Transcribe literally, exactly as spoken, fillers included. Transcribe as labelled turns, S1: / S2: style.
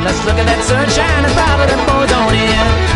S1: Let's look at that sunshine and follow them boys on in.